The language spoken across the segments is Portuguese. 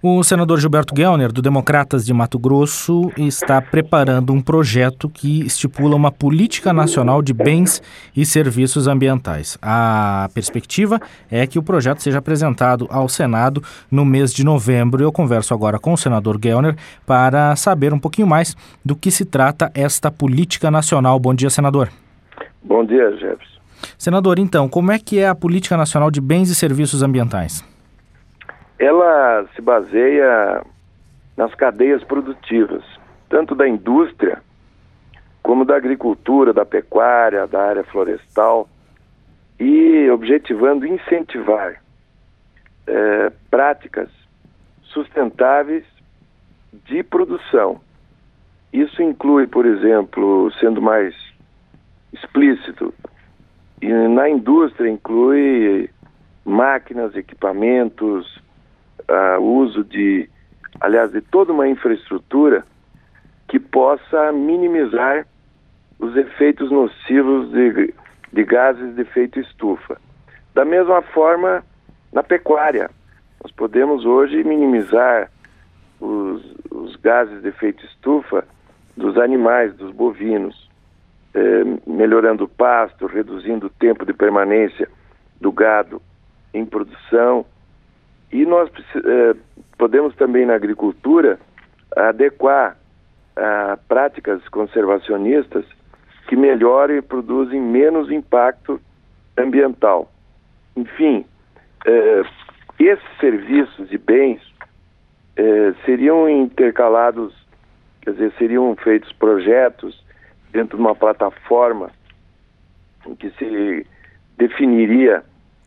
O senador Gilberto Gellner, do Democratas de Mato Grosso, está preparando um projeto que estipula uma política nacional de bens e serviços ambientais. A perspectiva é que o projeto seja apresentado ao Senado no mês de novembro. Eu converso agora com o senador Gellner para saber um pouquinho mais do que se trata esta política nacional. Bom dia, senador. Bom dia, Jefferson. Senador, então, como é que é a política nacional de bens e serviços ambientais? Ela se baseia nas cadeias produtivas, tanto da indústria, como da agricultura, da pecuária, da área florestal, e objetivando incentivar práticas sustentáveis de produção. Isso inclui, por exemplo, sendo mais explícito, e na indústria inclui máquinas, equipamentos, uso de toda uma infraestrutura que possa minimizar os efeitos nocivos de gases de efeito estufa. Da mesma forma, na pecuária, nós podemos hoje minimizar os gases de efeito estufa dos animais, dos bovinos, melhorando o pasto, reduzindo o tempo de permanência do gado em produção. E nós podemos também na agricultura adequar práticas conservacionistas que melhorem e produzem menos impacto ambiental. Enfim, esses serviços e bens seriam intercalados, quer dizer, seriam feitos projetos dentro de uma plataforma em que se definiria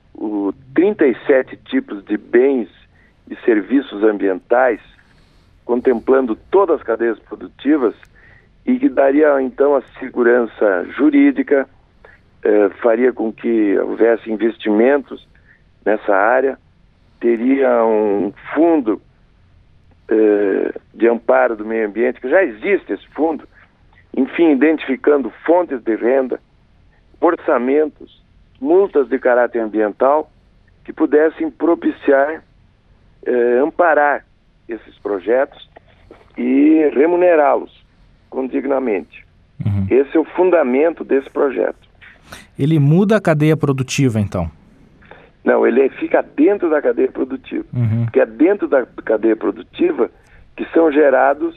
37 tipos de bens e serviços ambientais, contemplando todas as cadeias produtivas, e que daria então a segurança jurídica, faria com que houvesse investimentos nessa área, teria um fundo de amparo do meio ambiente, que já existe esse fundo, enfim, identificando fontes de renda, orçamentos, multas de caráter ambiental que pudessem propiciar, amparar esses projetos e remunerá-los condignamente. Uhum. Esse é o fundamento desse projeto. Ele muda a cadeia produtiva, então? Não, ele fica dentro da cadeia produtiva. Uhum. Porque é dentro da cadeia produtiva que são gerados,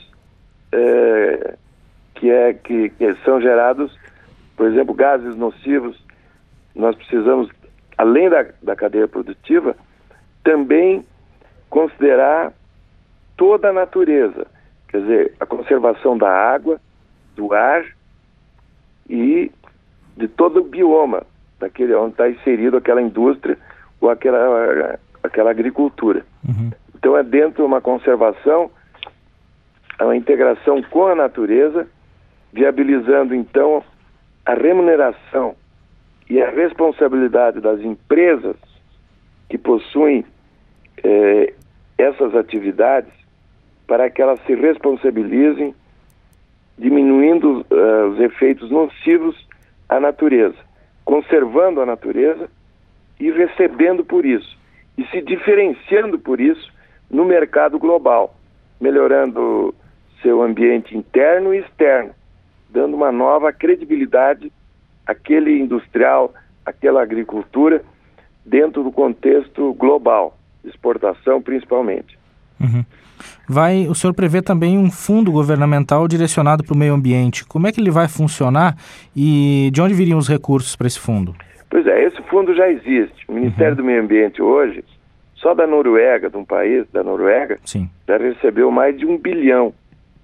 que são gerados, por exemplo, gases nocivos. Nós precisamos, além da cadeia produtiva, também considerar toda a natureza, quer dizer, a conservação da água, do ar e de todo o bioma, daquele onde está inserido aquela indústria ou aquela agricultura. Uhum. Então é dentro de uma conservação, uma integração com a natureza, viabilizando então a remuneração e a responsabilidade das empresas que possuem essas atividades, para que elas se responsabilizem, diminuindo os efeitos nocivos à natureza, conservando a natureza e recebendo por isso, e se diferenciando por isso no mercado global, melhorando seu ambiente interno e externo, dando uma nova credibilidade àquele industrial, àquela agricultura, dentro do contexto global, exportação principalmente. Uhum. O senhor prevê também um fundo governamental direcionado para o meio ambiente. Como é que ele vai funcionar e de onde viriam os recursos para esse fundo? Pois é, esse fundo já existe. O Ministério do Meio Ambiente hoje, só da Noruega, de um país, da Noruega, Sim, já recebeu mais de $1 bilhão.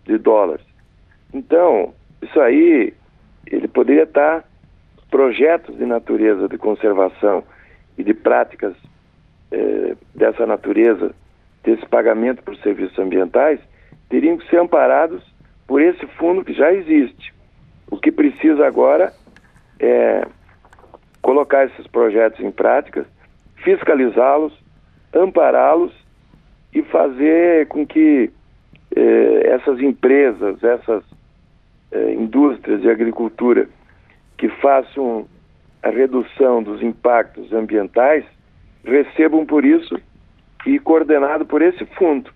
Então, isso aí, ele poderia estar, projetos de natureza, de conservação e de práticas dessa natureza, desse pagamento por serviços ambientais, teriam que ser amparados por esse fundo que já existe. O que precisa agora é colocar esses projetos em prática, fiscalizá-los, ampará-los e fazer com que essas empresas, essas indústrias de agricultura que façam a redução dos impactos ambientais recebam por isso e coordenado por esse fundo.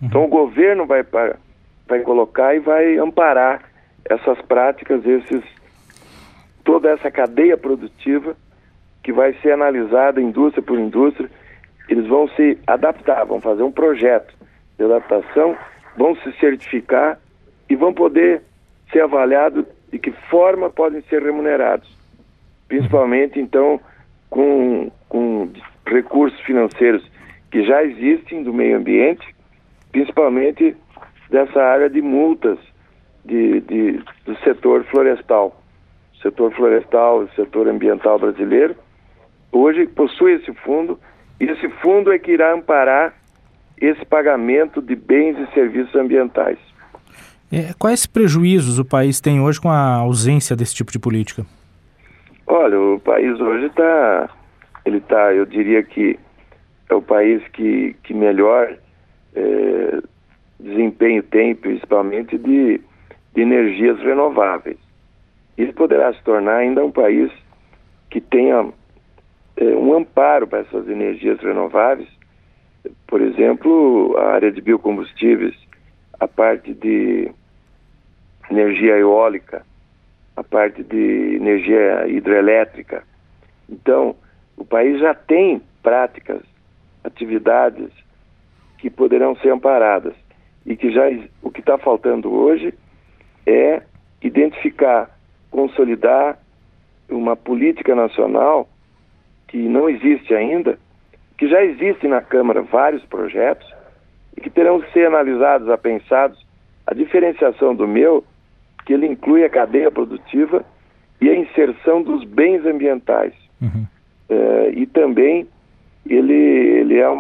Então o governo vai colocar e vai amparar essas práticas, toda essa cadeia produtiva que vai ser analisada indústria por indústria. Eles vão se adaptar, vão fazer um projeto de adaptação, vão se certificar e vão poder ser avaliados de que forma podem ser remunerados. Principalmente, então, com recursos financeiros que já existem do meio ambiente, principalmente dessa área de multas do setor florestal. O setor florestal, o setor ambiental brasileiro, hoje possui esse fundo, e esse fundo é que irá amparar esse pagamento de bens e serviços ambientais. Quais prejuízos o país tem hoje com a ausência desse tipo de política? Olha, o país hoje eu diria que é o país que melhor desempenho tem, principalmente de energias renováveis. Ele poderá se tornar ainda um país que tenha um amparo para essas energias renováveis, por exemplo, a área de biocombustíveis, a parte de energia eólica, a parte de energia hidrelétrica. Então, o país já tem práticas, atividades que poderão ser amparadas e que o que está faltando hoje é identificar, consolidar uma política nacional que não existe ainda, que já existe na Câmara vários projetos e que terão que ser analisados, apensados. A diferenciação do meu, que ele inclui a cadeia produtiva e a inserção dos bens ambientais. Uhum. E também ele é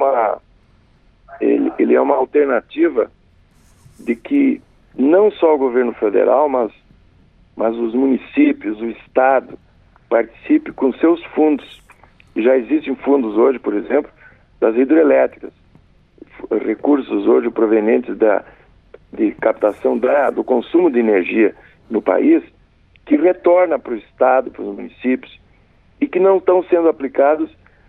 uma alternativa de que não só o governo federal, mas os municípios, o Estado, participe com seus fundos. E já existem fundos hoje, por exemplo, das hidrelétricas, recursos hoje provenientes de captação do consumo de energia no país, que retorna para o Estado, para os municípios, e que não estão sendo aplicados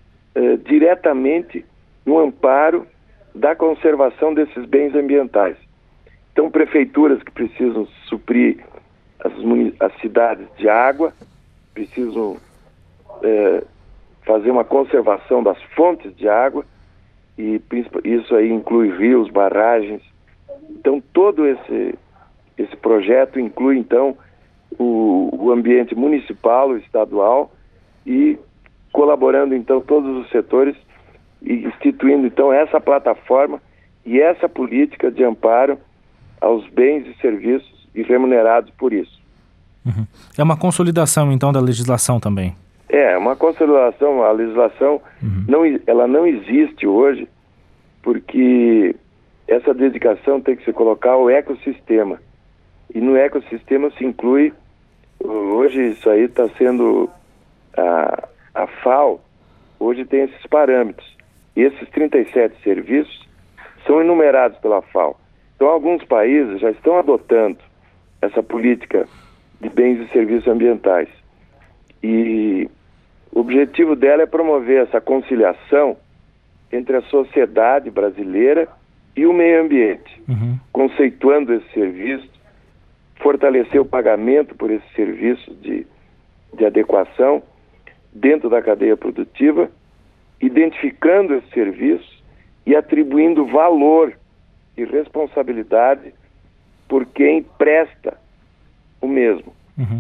diretamente no amparo da conservação desses bens ambientais. Então, prefeituras que precisam suprir as cidades de água, precisam fazer uma conservação das fontes de água, e isso aí inclui rios, barragens. Então, todo esse projeto inclui, então, o ambiente municipal, o estadual, e colaborando, então, todos os setores, e instituindo, então, essa plataforma e essa política de amparo aos bens e serviços e remunerados por isso. Uhum. É uma consolidação, então, da legislação também? É uma consolidação. A legislação ela não existe hoje, porque essa dedicação tem que se colocar ao ecossistema. E no ecossistema se inclui, hoje isso aí está sendo, a FAO hoje tem esses parâmetros. E esses 37 serviços são enumerados pela FAO. Então alguns países já estão adotando essa política de bens e serviços ambientais. E o objetivo dela é promover essa conciliação entre a sociedade brasileira e o meio ambiente, conceituando esse serviço, fortalecer o pagamento por esses serviços de adequação dentro da cadeia produtiva, identificando esses serviços e atribuindo valor e responsabilidade por quem presta o mesmo. Uhum.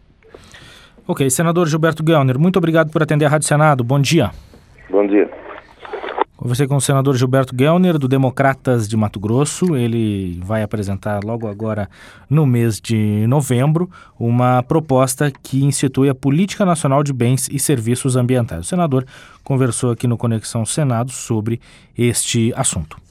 Ok, senador Gilberto Gellner, muito obrigado por atender a Rádio Senado. Bom dia. Bom dia. Conversei com o senador Gilberto Gellner, do Democratas de Mato Grosso. Ele vai apresentar logo agora, no mês de novembro, uma proposta que institui a Política Nacional de Bens e Serviços Ambientais. O senador conversou aqui no Conexão Senado sobre este assunto.